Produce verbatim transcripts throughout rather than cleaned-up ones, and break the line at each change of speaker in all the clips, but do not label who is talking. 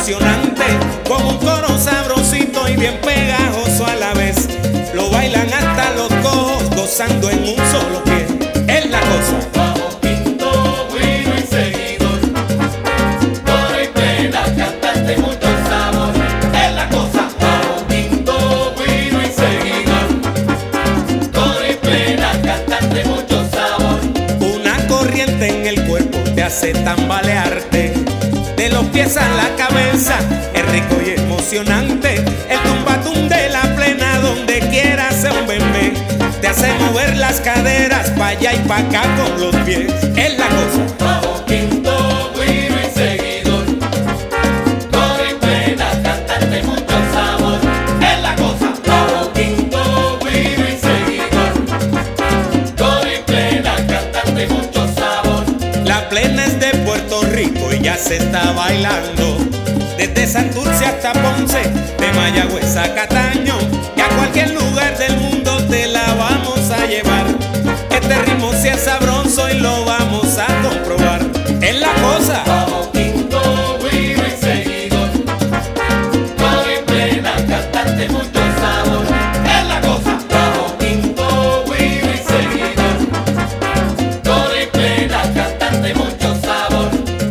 emocionante, con un coro sabrosito y bien pegajoso a la vez. Lo bailan hasta los cojos, gozando en un solo pie. Es la cosa.
Bajo, quinto, guiro y seguidor, coro y plena, cantante, mucho sabor. Es la cosa. Bajo, quinto, guiro y seguidor, coro y plena, cantante, mucho sabor.
Una corriente en el cuerpo te hace tambalearte, de los pies a la cabeza, es rico y emocionante. El tumbatum de la plena, donde quiera sea un bembé, te hace mover las caderas pa' allá y pa' acá con los pies. Es la cosa.
Bajo, quinto, guiro y seguidor, coro y plena, cantante, mucho sabor. Es la cosa. Bajo, quinto, guiro y seguidor, coro y plena, cantante, mucho sabor.
La plena es de Puerto Rico y ya se está bailando, desde Santurce hasta Ponce, de Mayagüez a Cataño, y a cualquier lugar del mundo te la vamos a llevar. Este ritmo sí es sabroso y lo vamos a comprobar. Es la cosa.
Bajo, quinto, guiro y seguidor, coro y plena, cantante, mucho sabor. Es la cosa. Bajo, quinto, guiro y seguidor, coro y plena, cantante, mucho sabor.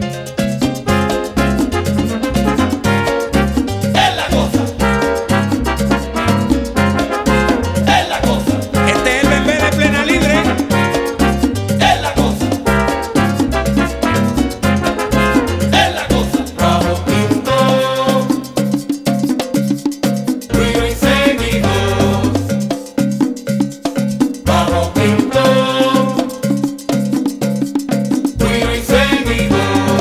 Es la cosa. Es la cosa.
Este es el bembé de Plena Libre.
Es la cosa. Es la cosa. Bajo, quinto, guiro y seguidor. Bajo, quinto, guiro y seguidor.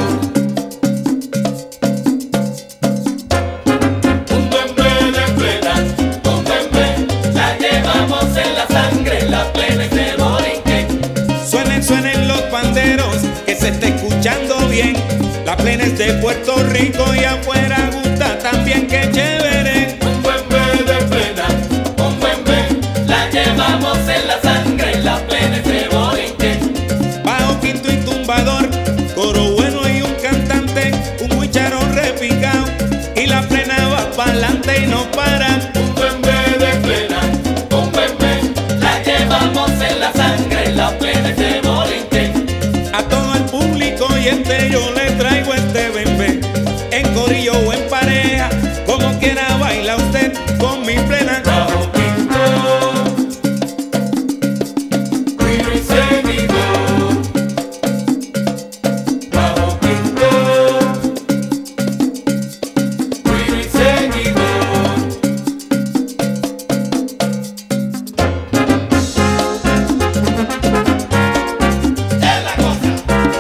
Un bembé de plena, un bembé, la llevamos en la sangre, la plena es de Borinquen.
Suenen, suenen los panderos, que se esté escuchando bien. La plena es de Puerto Rico y afuera gusta también, que chévere.
Un bembé de plena, un bembé, la llevamos en la sangre, la plena es de Borinquen.
Bajo, quinto y tumbador, coro bueno y un cantante, un guicharón repicao, y la plena va pa'lante y no para.
Un bembé de plena, un bembé, la llevamos en la sangre, la plena es de Borinquen.
A todo el público y este yo le traigo este bembé, en corillo o en pareja, como quiera baila usted con mi plena.
Bajo, quinto, guiro y seguidor. Bajo, quinto, guiro y seguidor. Es la cosa.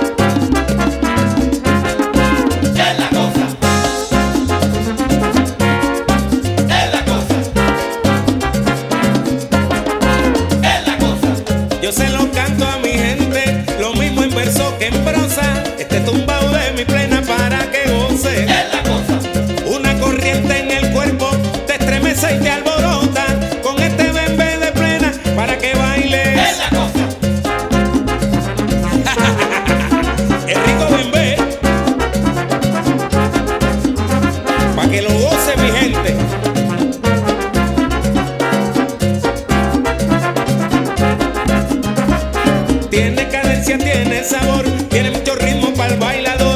Es la cosa. Es la cosa. Es la cosa.
Yo se lo canto a mi gente, lo mismo en verso que en prosa. Este tumbao de mi plena para que goce.
Es la cosa.
Una corriente en el cuerpo te estremece y te alborota, con este bembé de plena para que
Es
bailes.
la cosa.
El rico bembé, para que lo goce mi gente. Tiene cadencia, tiene sabor, tiene mucho ritmo para el bailador.